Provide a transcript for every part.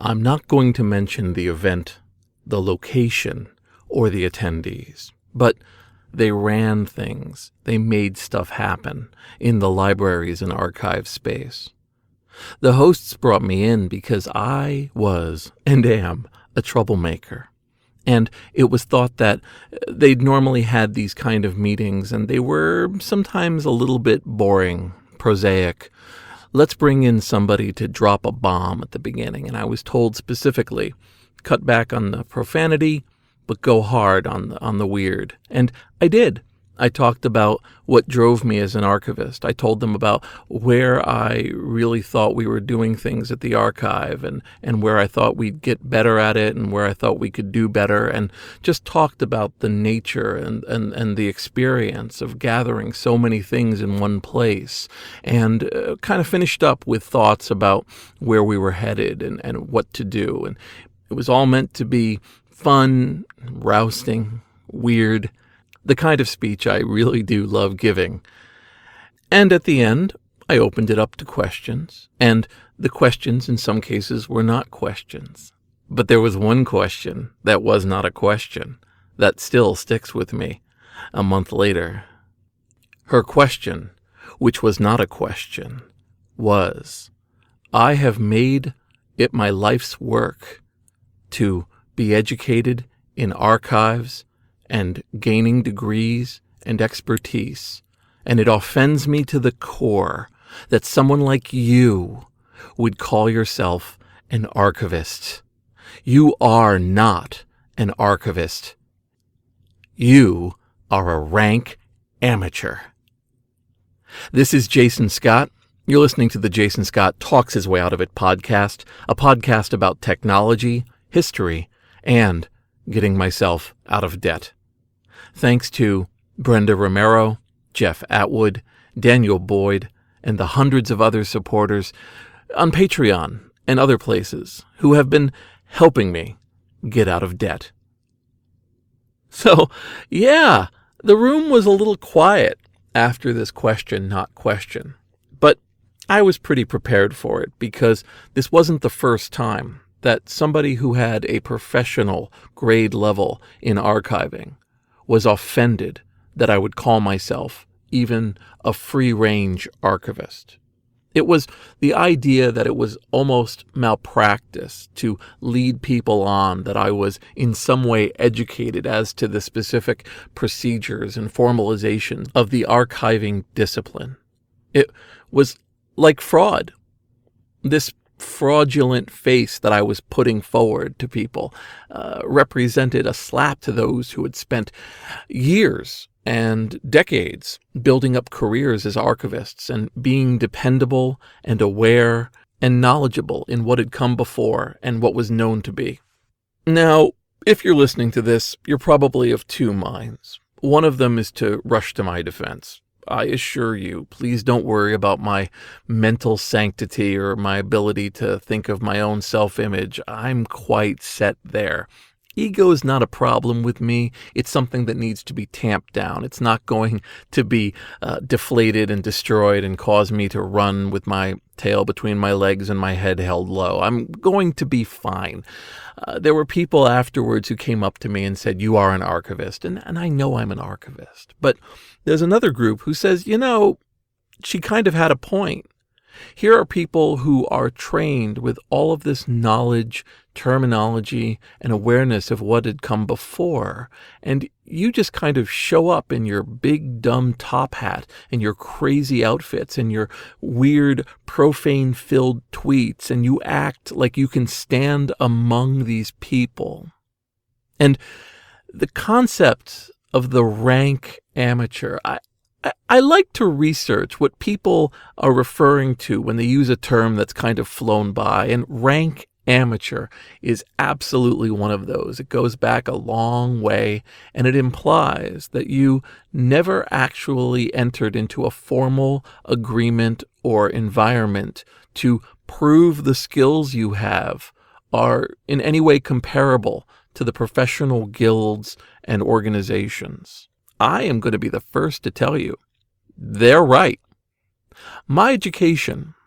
I'm not going to mention the event, the location, or the attendees, but they ran things. They made stuff happen in the libraries and archive space. The hosts brought me in because I was and am a troublemaker. And it was thought that they'd normally had these kind of meetings, and they were sometimes a little bit boring, prosaic. Let's bring in somebody to drop a bomb at the beginning. And I was told specifically, cut back on the profanity, but go hard on the weird. And I did. I talked about what drove me as an archivist. I told them about where I really thought we were doing things at the archive and where I thought we'd get better at it and where I thought we could do better, and just talked about the nature and the experience of gathering so many things in one place, and kind of finished up with thoughts about where we were headed and what to do. And it was all meant to be fun, rousing, weird, the kind of speech I really do love giving. And at the end, I opened it up to questions, and the questions in some cases were not questions. But there was one question that was not a question that still sticks with me a month later. Her question, which was not a question, was, I have made it my life's work to be educated in archives and gaining degrees and expertise, and it offends me to the core that someone like you would call yourself an archivist. You are not an archivist. You are a rank amateur. This is Jason Scott. You're listening to the Jason Scott Talks His Way Out of It podcast, a podcast about technology, history, and getting myself out of debt. Thanks to Brenda Romero, Jeff Atwood, Daniel Boyd, and the hundreds of other supporters on Patreon and other places who have been helping me get out of debt. So, yeah, the room was a little quiet after this question, not question. But I was pretty prepared for it because this wasn't the first time that somebody who had a professional grade level in archiving was offended that I would call myself even a free-range archivist. It was the idea that it was almost malpractice to lead people on that I was in some way educated as to the specific procedures and formalization of the archiving discipline. It was like fraud. This fraudulent face that I was putting forward to people represented a slap to those who had spent years and decades building up careers as archivists and being dependable and aware and knowledgeable in what had come before and what was known to be. Now, if you're listening to this, you're probably of two minds. One of them is to rush to my defense. I assure you, please don't worry about my mental sanctity or my ability to think of my own self-image. I'm quite set there. Ego is not a problem with me. It's something that needs to be tamped down. It's not going to be deflated and destroyed and cause me to run with my tail between my legs and my head held low. I'm going to be fine. There were people afterwards who came up to me and said, you are an archivist. And I know I'm an archivist. But there's another group who says, she kind of had a point. Here are people who are trained with all of this knowledge, terminology, and awareness of what had come before, and you just kind of show up in your big dumb top hat and your crazy outfits and your weird profane-filled tweets, and you act like you can stand among these people. And the concept of the rank amateur, I like to research what people are referring to when they use a term that's kind of flown by, and rank amateur is absolutely one of those. It goes back a long way, and it implies that you never actually entered into a formal agreement or environment to prove the skills you have are in any way comparable to the professional guilds and organizations. I am going to be the first to tell you, they're right. My education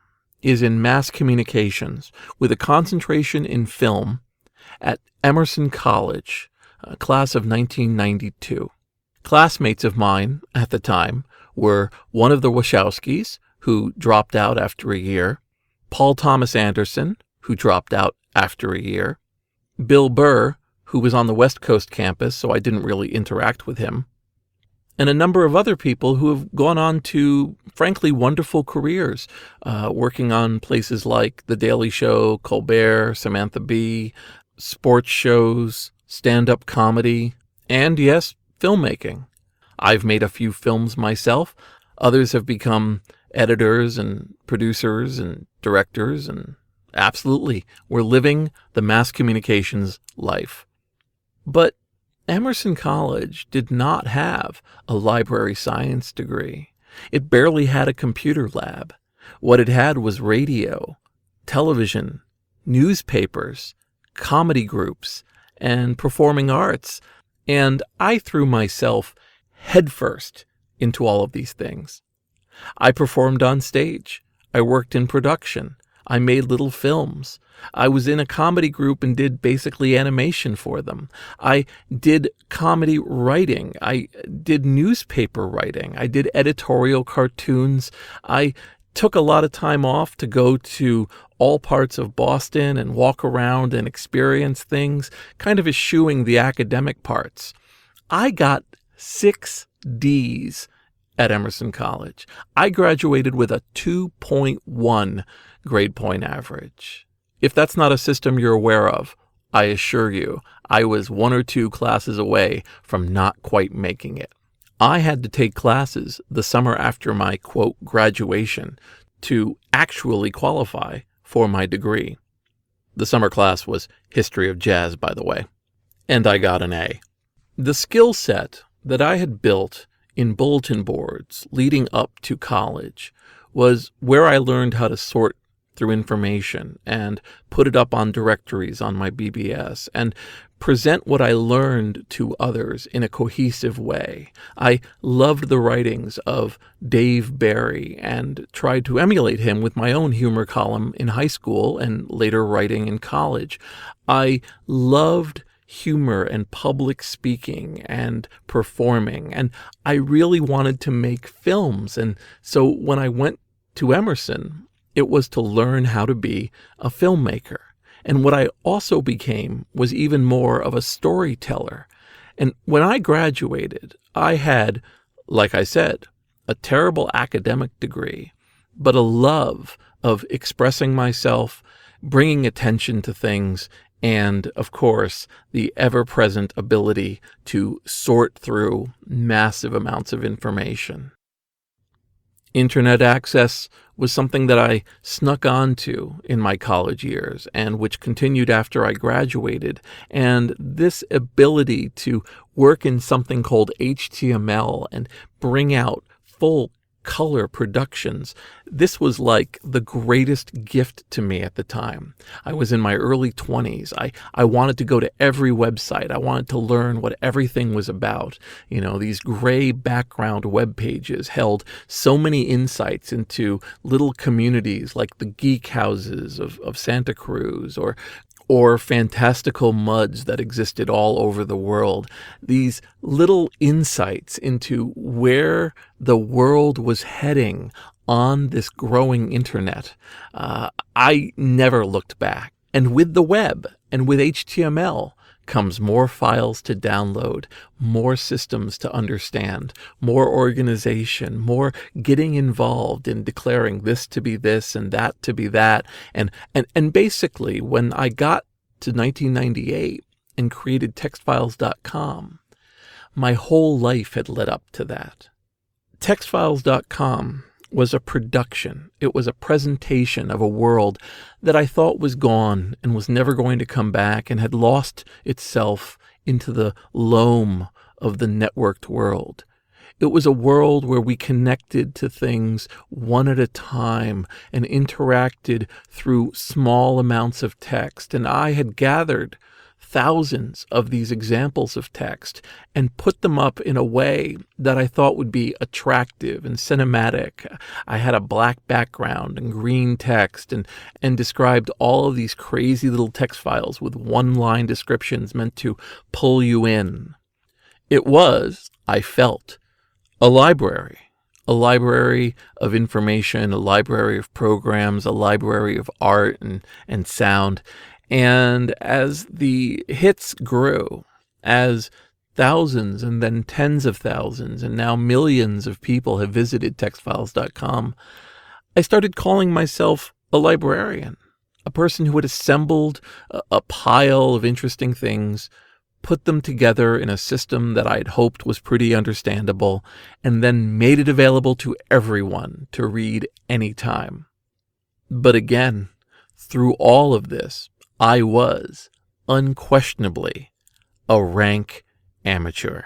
is in mass communications with a concentration in film at Emerson College, class of 1992. Classmates of mine at the time were one of the Wachowskis, who dropped out after a year, Paul Thomas Anderson, who dropped out after a year, Bill Burr, who was on the West Coast campus, so I didn't really interact with him, and a number of other people who have gone on to, frankly, wonderful careers, working on places like The Daily Show, Colbert, Samantha Bee, sports shows, stand-up comedy, and yes, filmmaking. I've made a few films myself. Others have become editors and producers and directors, and absolutely, we're living the mass communications life. But Emerson College did not have a library science degree. It barely had a computer lab. What it had was radio, television, newspapers, comedy groups, and performing arts. And I threw myself headfirst into all of these things. I performed on stage. I worked in production. I made little films. I was in a comedy group and did basically animation for them. I did comedy writing. I did newspaper writing. I did editorial cartoons. I took a lot of time off to go to all parts of Boston and walk around and experience things, kind of eschewing the academic parts. I got 6 Ds at Emerson College. I graduated with a 2.1 grade point average. If that's not a system you're aware of, I assure you, I was 1 or 2 classes away from not quite making it. I had to take classes the summer after my, quote, graduation to actually qualify for my degree. The summer class was History of Jazz, by the way, and I got an A. The skill set that I had built in bulletin boards leading up to college was where I learned how to sort through information and put it up on directories on my BBS and present what I learned to others in a cohesive way. I loved the writings of Dave Barry and tried to emulate him with my own humor column in high school and later writing in college. I loved humor and public speaking and performing, and I really wanted to make films. And so when I went to Emerson, it was to learn how to be a filmmaker. And what I also became was even more of a storyteller. And when I graduated, I had, like I said, a terrible academic degree, but a love of expressing myself, bringing attention to things, and, of course, the ever-present ability to sort through massive amounts of information. Internet access was something that I snuck onto in my college years and which continued after I graduated. And this ability to work in something called HTML and bring out full color productions, this was like the greatest gift to me at the time. I was in my early 20s. I wanted to go to every website. I wanted to learn what everything was about. You know, these gray background web pages held so many insights into little communities like the geek houses of Santa Cruz or fantastical muds that existed all over the world. These little insights into where the world was heading on this growing internet. I never looked back. And with the web and with HTML comes more files to download, more systems to understand, more organization, more getting involved in declaring this to be this and that to be that. And basically, when I got to 1998 and created textfiles.com, my whole life had led up to that. Textfiles.com was a production. It was a presentation of a world that I thought was gone and was never going to come back and had lost itself into the loam of the networked world. It was a world where we connected to things one at a time and interacted through small amounts of text. And I had gathered thousands of these examples of text and put them up in a way that I thought would be attractive and cinematic. I had a black background and green text and described all of these crazy little text files with one-line descriptions meant to pull you in. It was, I felt, a library of information, a library of programs, a library of art and sound. And as the hits grew, as thousands and then tens of thousands and now millions of people have visited textfiles.com, I started calling myself a librarian, a person who had assembled a pile of interesting things, put them together in a system that I'd hoped was pretty understandable, and then made it available to everyone to read anytime. But again, through all of this, I was unquestionably a rank amateur.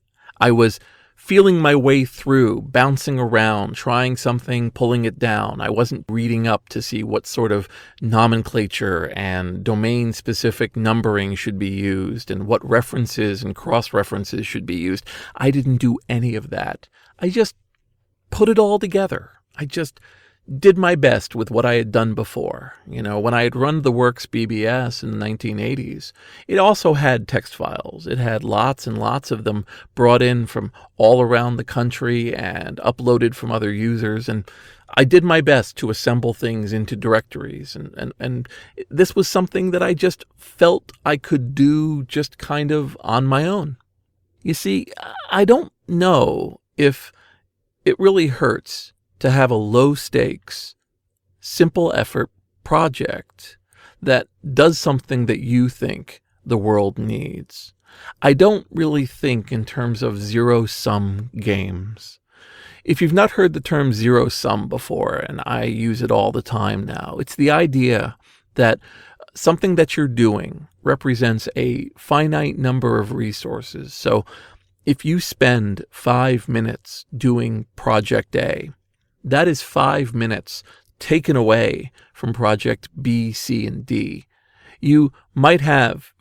I was feeling my way through, bouncing around, trying something, pulling it down. I wasn't reading up to see what sort of nomenclature and domain-specific numbering should be used and what references and cross-references should be used. I didn't do any of that. I just put it all together. I just did my best with what I had done before. When I had run the Works BBS in the 1980s, it also had text files. It had lots and lots of them brought in from all around the country and uploaded from other users. And I did my best to assemble things into directories. And this was something that I just felt I could do just kind of on my own. You see, I don't know if it really hurts to have a low-stakes, simple-effort project that does something that you think the world needs. I don't really think in terms of zero-sum games. If you've not heard the term zero-sum before, and I use it all the time now, it's the idea that something that you're doing represents a finite number of resources. So if you spend 5 minutes doing Project A, that is 5 minutes taken away from Project B, C, and D. You might have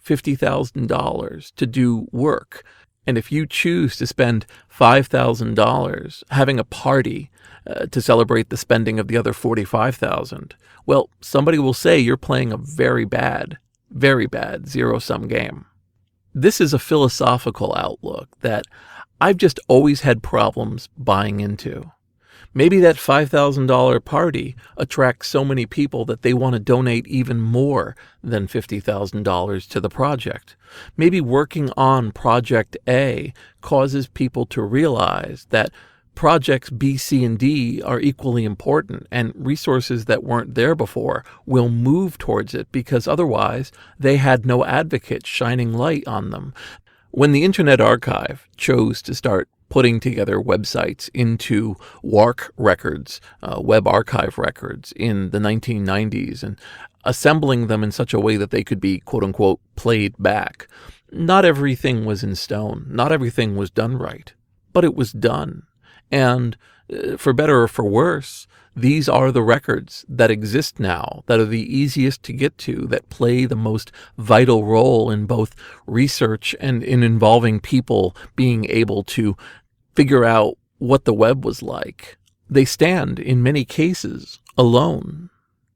$50,000 to do work, and if you choose to spend $5,000 having a party to celebrate the spending of the other $45,000, well, somebody will say you're playing a very bad zero-sum game. This is a philosophical outlook that I've just always had problems buying into. Maybe that $5,000 party attracts so many people that they want to donate even more than $50,000 to the project. Maybe working on Project A causes people to realize that projects B, C, and D are equally important, and resources that weren't there before will move towards it because otherwise they had no advocate shining light on them. When the Internet Archive chose to start putting together websites into WARC records, Web Archive records, in the 1990s and assembling them in such a way that they could be, quote-unquote, played back, not everything was in stone. Not everything was done right, but it was done. And for better or for worse, these are the records that exist now, that are the easiest to get to, that play the most vital role in both research and in involving people being able to figure out what the web was like. They stand, in many cases, alone.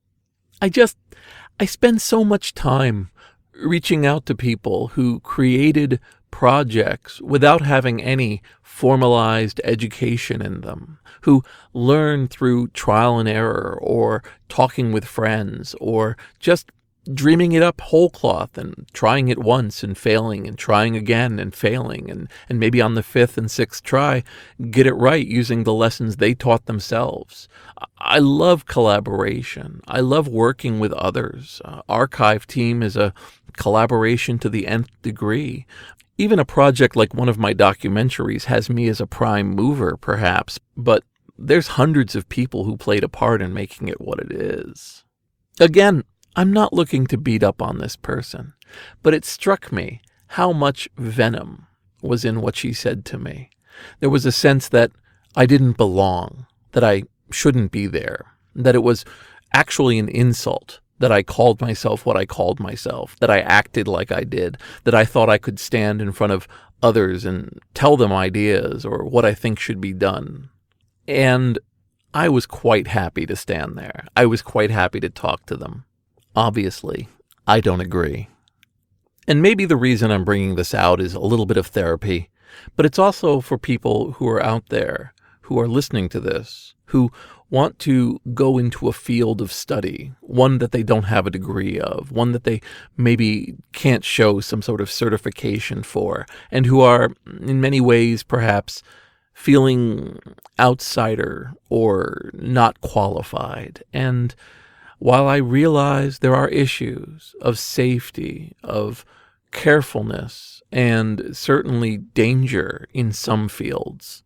I spend so much time reaching out to people who created projects without having any formalized education in them, who learn through trial and error or talking with friends or just dreaming it up whole cloth and trying it once and failing and trying again and failing and maybe on the fifth and sixth try get it right using the lessons they taught themselves. I love collaboration. I love working with others. Archive Team is a collaboration to the nth degree. Even a project like one of my documentaries has me as a prime mover, perhaps, but there's hundreds of people who played a part in making it what it is. Again, I'm not looking to beat up on this person, but it struck me how much venom was in what she said to me. There was a sense that I didn't belong, that I shouldn't be there, that it was actually an insult that I called myself what I called myself, that I acted like I did, that I thought I could stand in front of others and tell them ideas or what I think should be done. And I was quite happy to stand there. I was quite happy to talk to them. Obviously, I don't agree. And maybe the reason I'm bringing this out is a little bit of therapy, but it's also for people who are out there, who are listening to this, who want to go into a field of study, one that they don't have a degree of, one that they maybe can't show some sort of certification for, and who are, in many ways, perhaps feeling outsider or not qualified. And while I realize there are issues of safety, of carefulness, and certainly danger in some fields,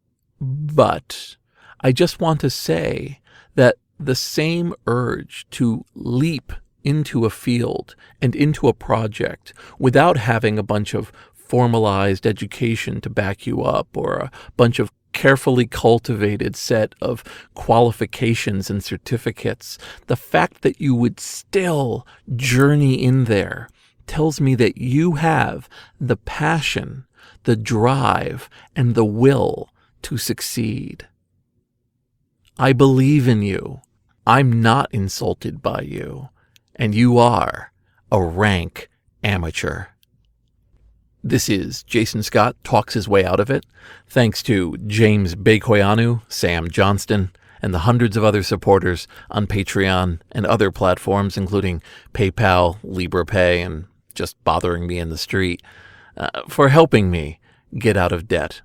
but I just want to say that the same urge to leap into a field and into a project without having a bunch of formalized education to back you up or a bunch of carefully cultivated set of qualifications and certificates, the fact that you would still journey in there tells me that you have the passion, the drive, and the will to succeed. I believe in you. I'm not insulted by you. And you are a rank amateur. This is Jason Scott Talks His Way Out of It. Thanks to James Bekoyanu, Sam Johnston, and the hundreds of other supporters on Patreon and other platforms, including PayPal, LibrePay, and just bothering me in the street, for helping me get out of debt.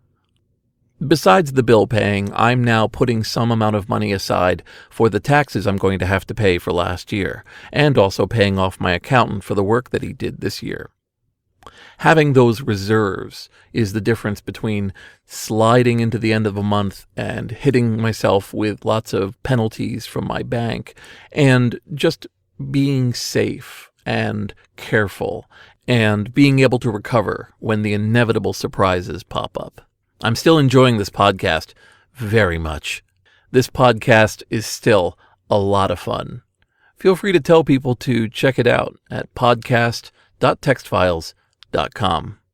Besides the bill paying, I'm now putting some amount of money aside for the taxes I'm going to have to pay for last year, and also paying off my accountant for the work that he did this year. Having those reserves is the difference between sliding into the end of a month and hitting myself with lots of penalties from my bank and just being safe and careful and being able to recover when the inevitable surprises pop up. I'm still enjoying this podcast very much. This podcast is still a lot of fun. Feel free to tell people to check it out at podcast.textfiles.com.